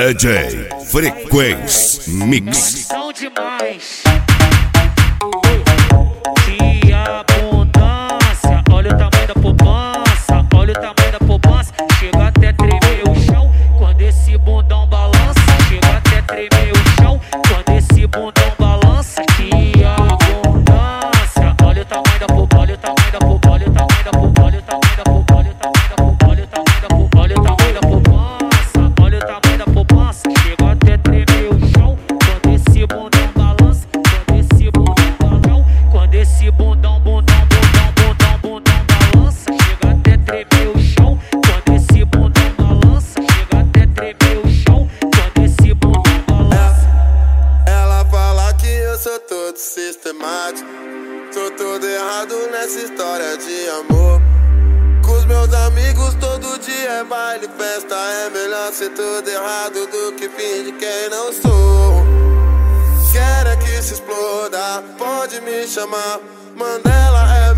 DJ Frequência Mix. São demais. Que abundância, olha o tamanho da poupança, olha o tamanho da poupança. Chega até tremer o chão quando esse bundão balança. Chega até tremer o chão quando esse bundão balança. Que abundância, olha o tamanho da poupança, olha o tamanho da poupança, olha o tamanho da poupança, olha o tamanho da poupança, olha o tamanho da poupança, olha o tamanho da poupança, olha o tamanho da poupança, olha o tamanho da poupança. Chega até tremer o chão quando esse bundão balança, quando esse bundão balança, quando esse bundão balança. Chega até tremer o chão quando esse bundão balança. Chega até tremer o chão quando esse bundão balança. Ela fala que eu sou todo sistemático, tô todo errado nessa história de amor. Com os meus amigos todo dia é baile, festa. É melhor ser tudo errado do que fingir quem não sou. Quero é que se exploda, pode me chamar. Mandela é